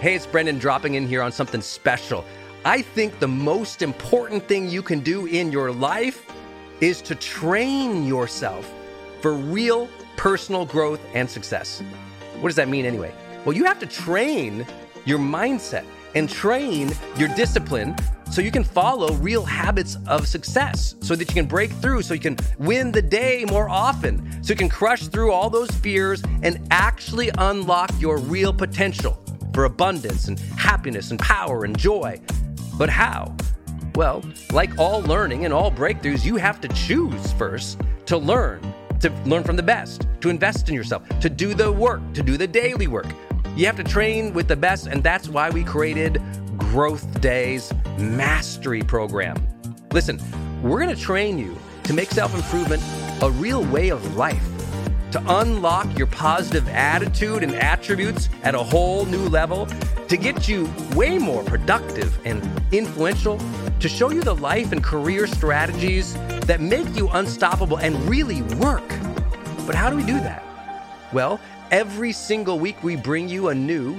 Hey, it's Brendan dropping in here on something special. I think the most important thing you can do in your life is to train yourself for real personal growth and success. What does that mean anyway? Well, you have to train your mindset and train your discipline so you can follow real habits of success, so that you can break through, so you can win the day more often, so you can crush through all those fears and actually unlock your real potential for abundance and happiness and power and joy. But how? Well, like all learning and all breakthroughs, you have to choose first to learn from the best, to invest in yourself, to do the work, to do the daily work. You have to train with the best, and that's why we created Growth Day's Mastery Program. Listen, we're going to train you to make self-improvement a real way of life, to unlock your positive attitude and attributes at a whole new level, to get you way more productive and influential, to show you the life and career strategies that make you unstoppable and really work. But how do we do that? Well, every single week we bring you a new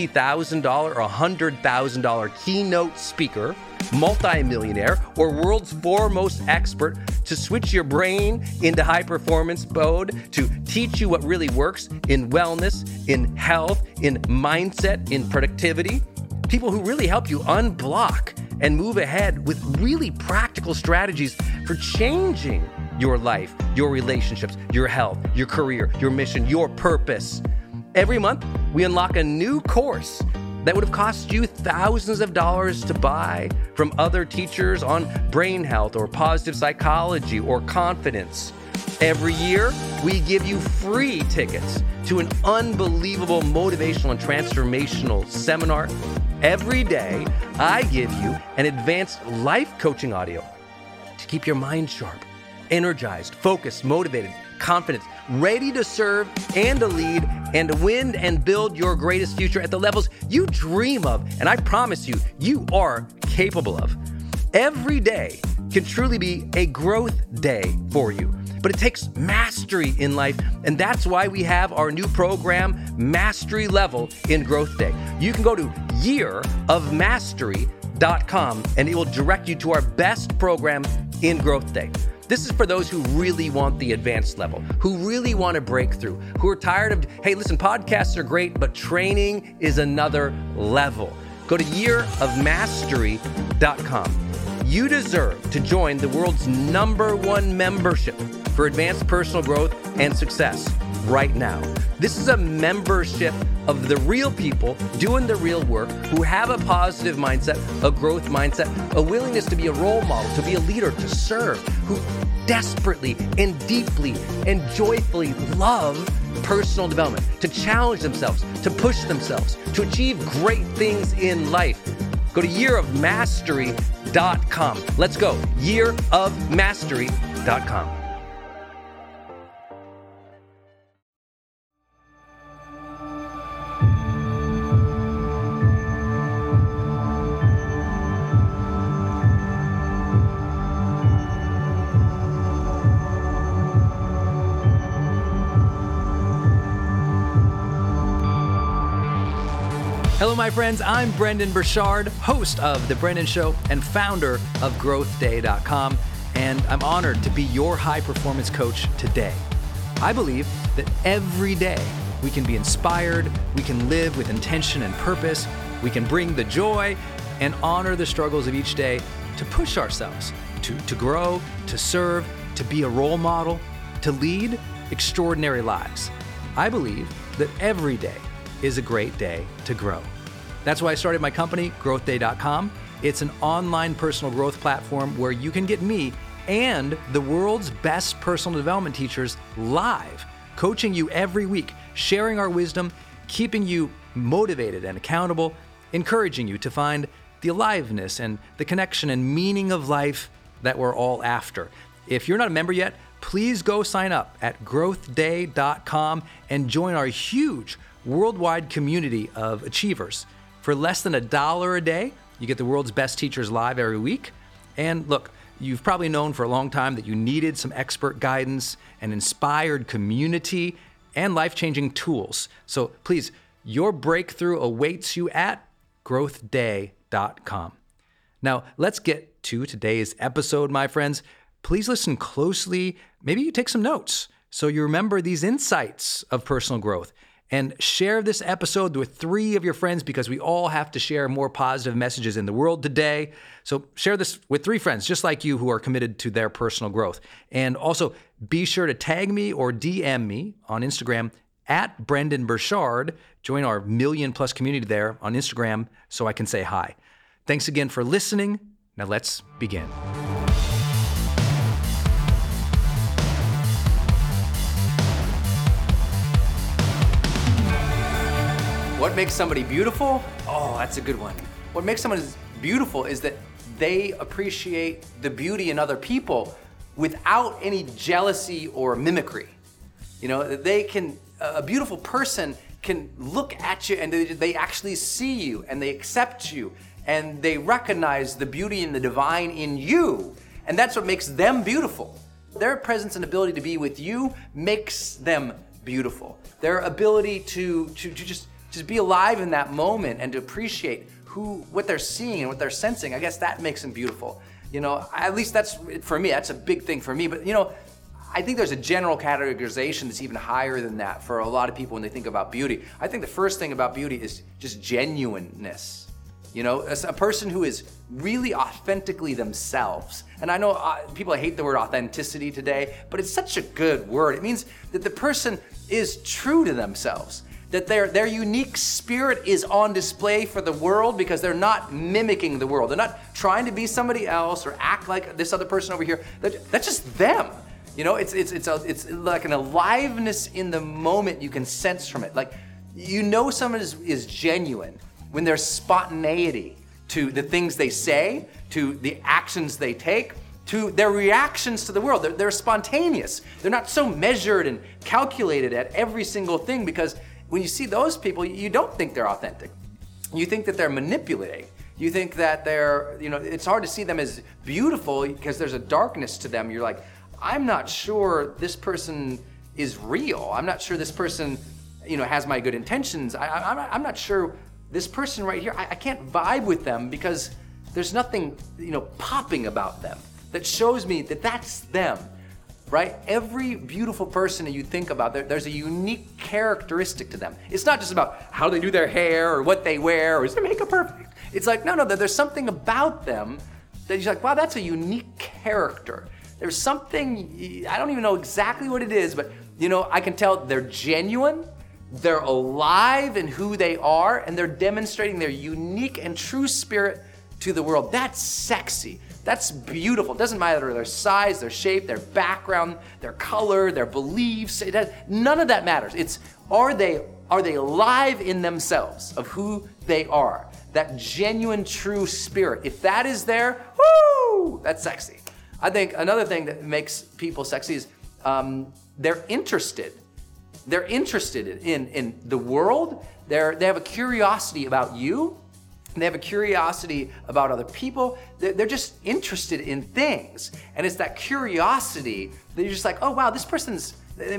$50,000 or $100,000 keynote speaker, multimillionaire, or world's foremost expert to switch your brain into high performance mode, to teach you what really works in wellness, in health, in mindset, in productivity. People who really help you unblock and move ahead with really practical strategies for changing your life, your relationships, your health, your career, your mission, your purpose. Every month, we unlock a new course that would have cost you thousands of dollars to buy from other teachers on brain health or positive psychology or confidence. Every year, we give you free tickets to an unbelievable motivational and transformational seminar. Every day, I give you an advanced life coaching audio to keep your mind sharp, energized, focused, motivated, confident, ready to serve and to lead and to win and build your greatest future at the levels you dream of. And I promise you, you are capable of. Every day can truly be a growth day for you. But it takes mastery in life, and that's why we have our new program, Mastery Level in Growth Day. You can go to yearofmastery.com, and it will direct you to our best program in Growth Day. This is for those who really want the advanced level, who really want to break through, who are tired of, hey, listen, podcasts are great, but training is another level. Go to yearofmastery.com. You deserve to join the world's #1 membership for advanced personal growth and success right now. This is a membership of the real people doing the real work, who have a positive mindset, a growth mindset, a willingness to be a role model, to be a leader, to serve, who desperately and deeply and joyfully love personal development, to challenge themselves, to push themselves, to achieve great things in life. Go to yearofmastery.com. Let's go. yearofmastery.com. Hello, my friends. I'm Brendon Burchard, host of The Brendan Show and founder of GrowthDay.com, and I'm honored to be your high-performance coach today. I believe that every day we can be inspired, we can live with intention and purpose, we can bring the joy and honor the struggles of each day to push ourselves, to grow, to serve, to be a role model, to lead extraordinary lives. I believe that every day is a great day to grow. That's why I started my company, GrowthDay.com. It's an online personal growth platform where you can get me and the world's best personal development teachers live, coaching you every week, sharing our wisdom, keeping you motivated and accountable, encouraging you to find the aliveness and the connection and meaning of life that we're all after. If you're not a member yet, please go sign up at GrowthDay.com and join our huge worldwide community of achievers. For less than $1 a day, you get the world's best teachers live every week. And look, you've probably known for a long time that you needed some expert guidance, an inspired community, and life-changing tools. So please Your breakthrough awaits you at growthday.com. Now, let's get to today's episode, my friends. Please listen closely. Maybe you take some notes so you remember these insights of personal growth. And share this episode with 3 of your friends, because we all have to share more positive messages in the world today. So share this with 3 friends just like you who are committed to their personal growth. And also be sure to tag me or DM me on Instagram at Brendan Burchard. Join our 1 million+ community there on Instagram so I can say hi. Thanks again for listening. Now let's begin. What makes somebody beautiful? Oh, that's a good one. What makes someone beautiful is that they appreciate the beauty in other people without any jealousy or mimicry. You know, a beautiful person can look at you and they actually see you and they accept you and they recognize the beauty and the divine in you. And that's what makes them beautiful. Their presence and ability to be with you makes them beautiful. Their ability to just be alive in that moment and to appreciate what they're seeing and what they're sensing, I guess that makes them beautiful. You know, at least that's, for me, that's a big thing for me. But, you know, I think there's a general categorization that's even higher than that for a lot of people when they think about beauty. I think the first thing about beauty is just genuineness. You know, as a person who is really authentically themselves. And I know people hate the word authenticity today, but it's such a good word. It means that the person is true to themselves, that their unique spirit is on display for the world because they're not mimicking the world. They're not trying to be somebody else or act like this other person over here. That's just them. You know, it's like an aliveness in the moment you can sense from it. Like, you know someone is genuine when there's spontaneity to the things they say, to the actions they take, to their reactions to the world. They're spontaneous. They're not so measured and calculated at every single thing, because when you see those people, you don't think they're authentic. You think that they're manipulating. You think that it's hard to see them as beautiful because there's a darkness to them. You're like, I'm not sure this person is real. I'm not sure this person, has my good intentions. I'm not sure this person right here, I can't vibe with them because there's nothing, popping about them that shows me that that's them. Right? Every beautiful person that you think about, there's a unique characteristic to them. It's not just about how they do their hair or what they wear or is their makeup perfect. It's like, no, there's something about them that you're like, wow, that's a unique character. There's something, I don't even know exactly what it is, but I can tell they're genuine, they're alive in who they are, and they're demonstrating their unique and true spirit to the world. That's sexy. That's beautiful. It doesn't matter their size, their shape, their background, their color, their beliefs. None of that matters. It's are they alive in themselves of who they are? That genuine, true spirit. If that is there, woo, that's sexy. I think another thing that makes people sexy is they're interested. They're interested in the world. They have a curiosity about you. They have a curiosity about other people. They're just interested in things. And it's that curiosity that you're just like, oh, wow, this person's,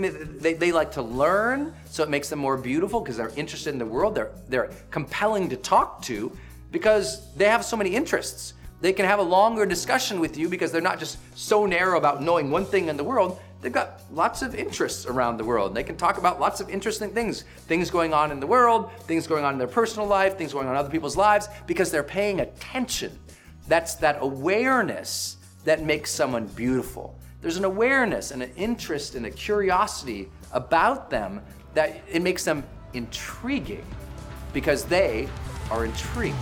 they like to learn, so it makes them more beautiful because they're interested in the world. They're compelling to talk to because they have so many interests. They can have a longer discussion with you because they're not just so narrow about knowing one thing in the world. They've got lots of interests around the world. They can talk about lots of interesting things going on in the world, things going on in their personal life, things going on in other people's lives, because they're paying attention. That's that awareness that makes someone beautiful. There's an awareness and an interest and a curiosity about them that it makes them intriguing because they are intrigued.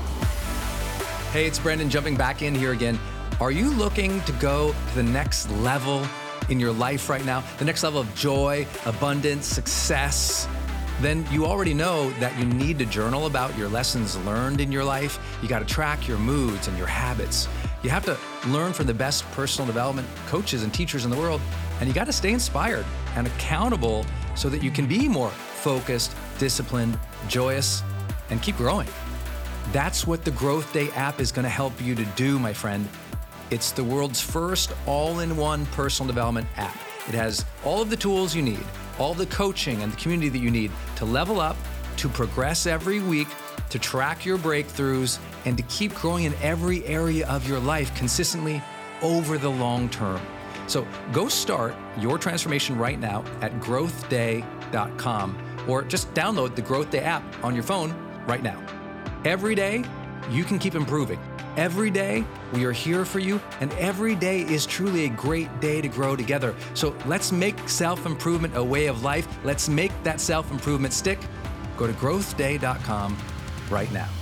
Hey, it's Brendan jumping back in here again. Are you looking to go to the next level in your life right now, the next level of joy, abundance, success? Then you already know that you need to journal about your lessons learned in your life. You got to track your moods and your habits. You have to learn from the best personal development coaches and teachers in the world, and you got to stay inspired and accountable so that you can be more focused, disciplined, joyous, and keep growing. That's what the Growth Day app is going to help you to do, my friend. It's the world's first all-in-one personal development app. It has all of the tools you need, all the coaching and the community that you need to level up to progress every week, to track your breakthroughs, and to keep growing in every area of your life consistently over the long term. So go start your transformation right now at growthday.com, or just download the Growth Day app on your phone right now. Every day, you can keep improving. Every day, we are here for you, and every day is truly a great day to grow together. So let's make self-improvement a way of life. Let's make that self-improvement stick. Go to growthday.com right now.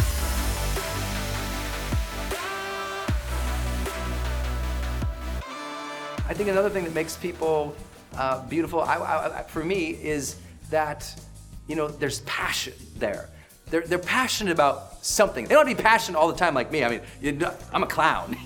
I think another thing that makes people beautiful, for me, is that, there's passion there. They're passionate about something. They don't have to be passionate all the time like me. I mean, I'm a clown.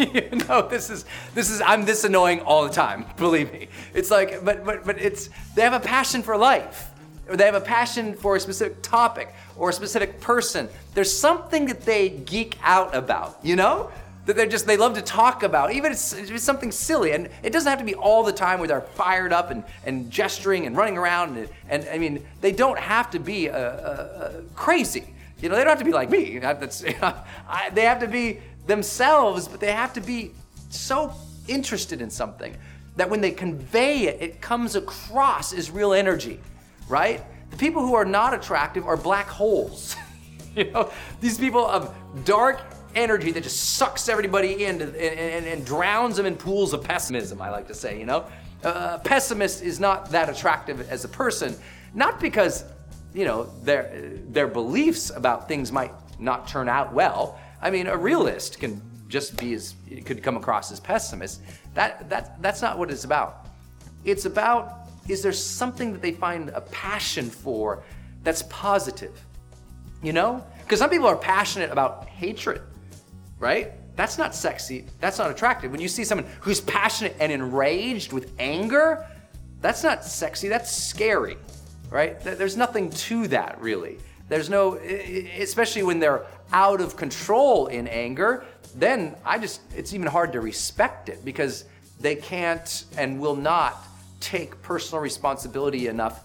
I'm this annoying all the time. Believe me. It's like, but they have a passion for life, or they have a passion for a specific topic or a specific person. There's something that they geek out about, that they love to talk about, even if it's something silly. And it doesn't have to be all the time where they're fired up and gesturing and running around. And I mean, they don't have to be crazy. They don't have to be like me. They have to be themselves, but they have to be so interested in something that when they convey it, it comes across as real energy, right? The people who are not attractive are black holes. These people of dark energy that just sucks everybody in and drowns them in pools of pessimism, I like to say, pessimist is not that attractive as a person, not because, their beliefs about things might not turn out well. I mean, a realist can just could come across as pessimist. That's not what it's about. It's about, is there something that they find a passion for that's positive, Because some people are passionate about hatred, right? That's not sexy. That's not attractive. When you see someone who's passionate and enraged with anger, that's not sexy. That's scary, right? There's nothing to that, really. There's no, especially when they're out of control in anger, then it's even hard to respect it because they can't and will not take personal responsibility enough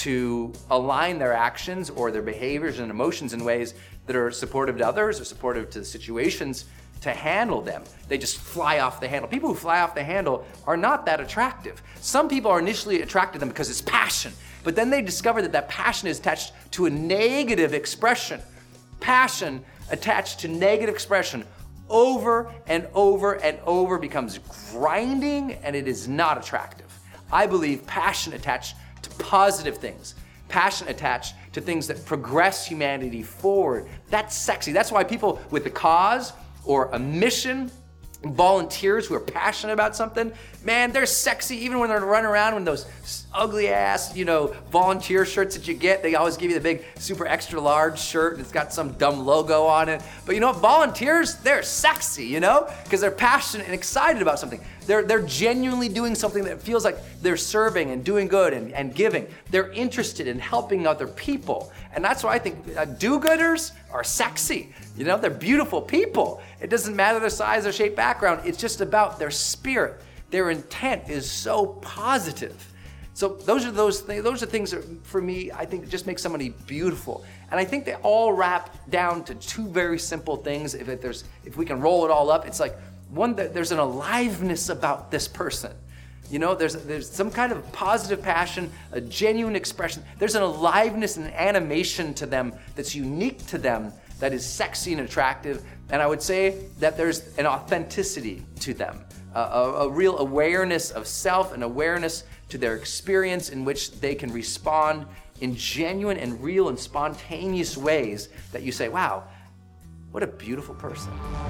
to align their actions or their behaviors and emotions in ways that are supportive to others or supportive to the situations to handle them. They just fly off the handle. People who fly off the handle are not that attractive. Some people are initially attracted to them because it's passion, but then they discover that passion is attached to a negative expression. Passion attached to negative expression over and over and over becomes grinding, and it is not attractive. I believe passion attached to positive things, passion attached to things that progress humanity forward. That's sexy. That's why people with a cause or a mission, volunteers who are passionate about something, man, they're sexy even when they're running around in those ugly ass, volunteer shirts that you get. They always give you the big super extra large shirt and it's got some dumb logo on it. But volunteers, they're sexy, because they're passionate and excited about something. They're genuinely doing something that feels like they're serving and doing good and giving. They're interested in helping other people. And that's why I think do-gooders are sexy. They're beautiful people. It doesn't matter their size or shape, background. It's just about their spirit. Their intent is so positive. So those are things that, for me, I think just make somebody beautiful. And I think they all wrap down to two very simple things. If we can roll it all up, it's like, one, there's an aliveness about this person. There's some kind of positive passion, a genuine expression. There's an aliveness and animation to them that's unique to them, that is sexy and attractive. And I would say that there's an authenticity to them, a real awareness of self, an awareness to their experience in which they can respond in genuine and real and spontaneous ways that you say, wow, what a beautiful person.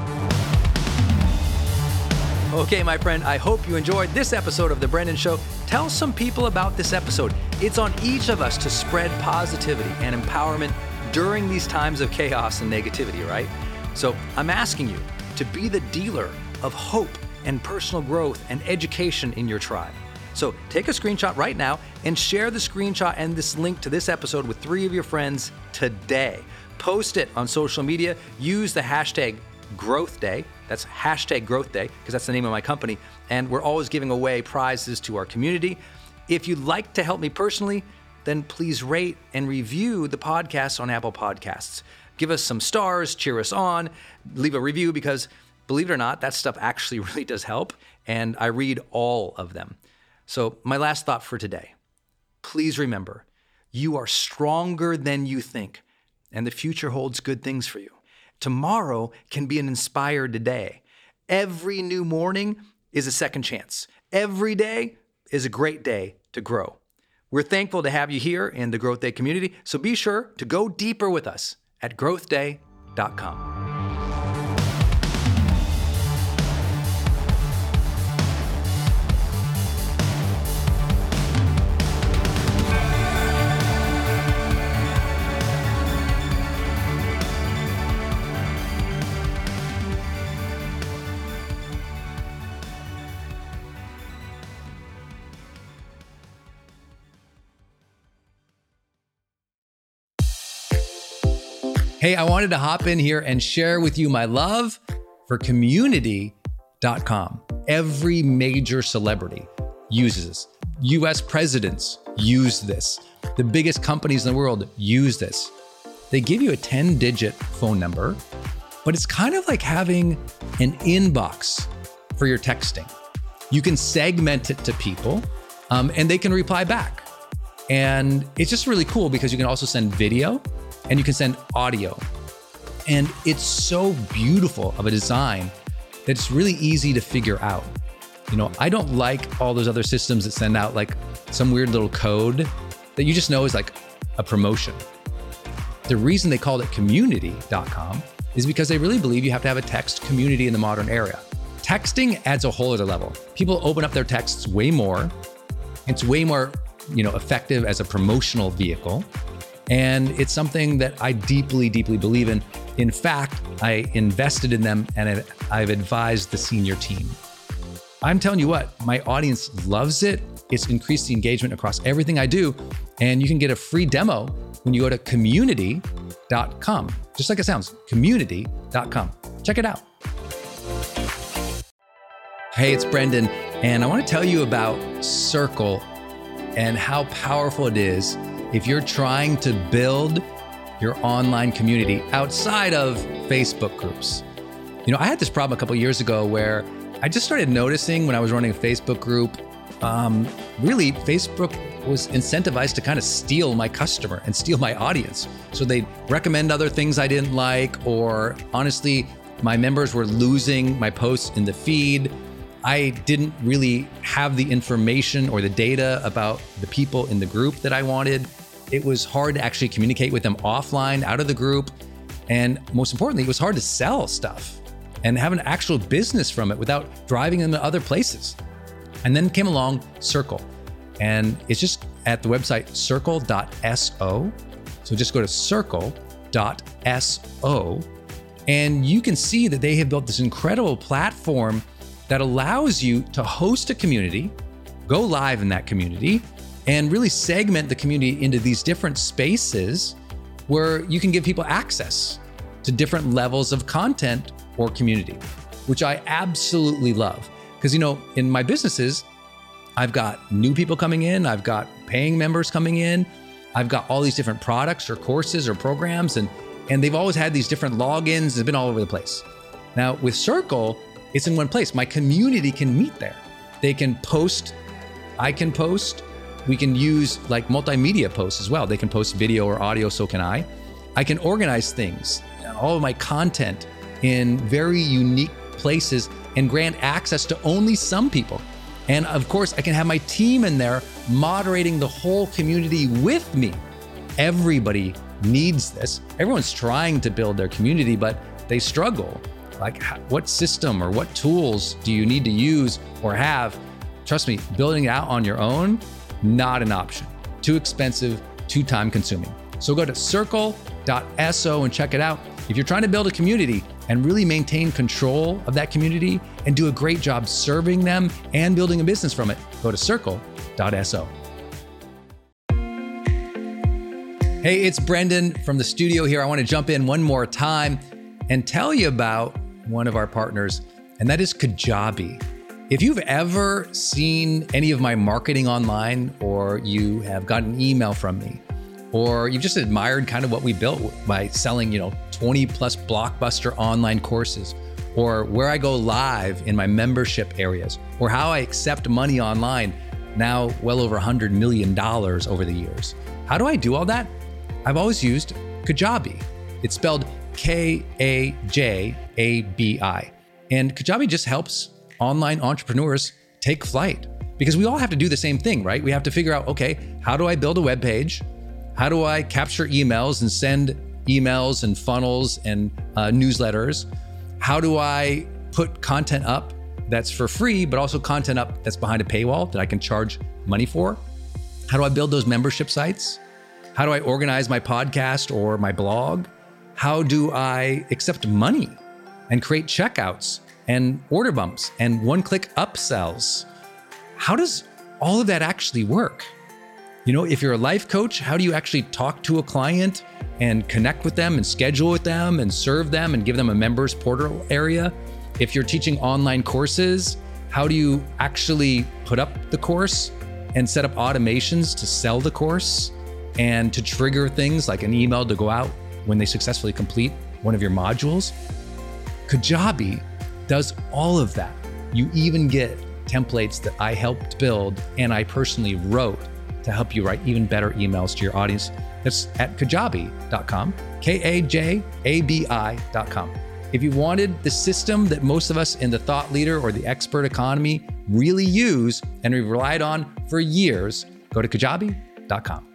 Okay, my friend, I hope you enjoyed this episode of The Brendon Show. Tell some people about this episode. It's on each of us to spread positivity and empowerment during these times of chaos and negativity, right? So I'm asking you to be the dealer of hope and personal growth and education in your tribe. So take a screenshot right now and share the screenshot and this link to this episode with 3 of your friends today. Post it on social media. Use the hashtag Growth Day. That's hashtag Growth Day because that's the name of my company. And we're always giving away prizes to our community. If you'd like to help me personally, then please rate and review the podcast on Apple Podcasts. Give us some stars, cheer us on, leave a review, because believe it or not, that stuff actually really does help, and I read all of them. So my last thought for today, please remember, you are stronger than you think, and the future holds good things for you. Tomorrow can be an inspired day. Every new morning is a second chance. Every day is a great day to grow. We're thankful to have you here in the Growth Day community, so be sure to go deeper with us at growthday.com. Hey, I wanted to hop in here and share with you my love for community.com. Every major celebrity uses this. US presidents use this. The biggest companies in the world use this. They give you a 10-digit phone number, but it's kind of like having an inbox for your texting. You can segment it to people, and they can reply back. And it's just really cool because you can also send video and you can send audio. And it's so beautiful of a design that it's really easy to figure out. You know, I don't like all those other systems that send out like some weird little code that you just know is like a promotion. The reason they called it community.com is because they really believe you have to have a text community in the modern era. Texting adds a whole other level. People open up their texts way more. It's way more, effective as a promotional vehicle. And it's something that I deeply, deeply believe in. In fact, I invested in them and I've advised the senior team. I'm telling you what, my audience loves it. It's increased the engagement across everything I do. And you can get a free demo when you go to community.com. Just like it sounds, community.com. Check it out. Hey, it's Brendan, and I want to tell you about Circle and how powerful it is if you're trying to build your online community outside of Facebook groups. I had this problem a couple years ago where I just started noticing when I was running a Facebook group, really Facebook was incentivized to kind of steal my customer and steal my audience. So they'd recommend other things I didn't like, or honestly, my members were losing my posts in the feed. I didn't really have the information or the data about the people in the group that I wanted. It was hard to actually communicate with them offline, out of the group. And most importantly, it was hard to sell stuff and have an actual business from it without driving them to other places. And then came along Circle. And it's just at the website circle.so. So just go to circle.so. And you can see that they have built this incredible platform that allows you to host a community, go live in that community, and really segment the community into these different spaces where you can give people access to different levels of content or community, which I absolutely love. Because, in my businesses, I've got new people coming in, I've got paying members coming in, I've got all these different products or courses or programs, and they've always had these different logins. They've been all over the place. Now with Circle, it's in one place. My community can meet there. They can post, I can post, we can use like multimedia posts as well. They can post video or audio, so can I. I can organize things, all of my content in very unique places and grant access to only some people. And of course, I can have my team in there moderating the whole community with me. Everybody needs this. Everyone's trying to build their community, but they struggle. Like, what system or what tools do you need to use or have? Trust me, building it out on your own, not an option. Too expensive, too time consuming. So go to circle.so and check it out. If you're trying to build a community and really maintain control of that community and do a great job serving them and building a business from it, go to circle.so. Hey, it's Brendan from the studio here. I want to jump in one more time and tell you about one of our partners, and that is Kajabi. If you've ever seen any of my marketing online, or you have gotten an email from me, or you've just admired kind of what we built by selling, 20 plus blockbuster online courses, or where I go live in my membership areas, or how I accept money online, now well over $100 million over the years. How do I do all that? I've always used Kajabi. It's spelled Kajabi. And Kajabi just helps online entrepreneurs take flight, because we all have to do the same thing, right? We have to figure out, okay, how do I build a web page? How do I capture emails and send emails and funnels and newsletters? How do I put content up that's for free, but also content up that's behind a paywall that I can charge money for? How do I build those membership sites? How do I organize my podcast or my blog? How do I accept money and create checkouts and order bumps and one-click upsells? How does all of that actually work? If you're a life coach, how do you actually talk to a client and connect with them and schedule with them and serve them and give them a members portal area? If you're teaching online courses, how do you actually put up the course and set up automations to sell the course and to trigger things like an email to go out when they successfully complete one of your modules? Kajabi does all of that. You even get templates that I helped build and I personally wrote to help you write even better emails to your audience. That's at kajabi.com, Kajabi.com. If you wanted the system that most of us in the thought leader or the expert economy really use and we've relied on for years, go to kajabi.com.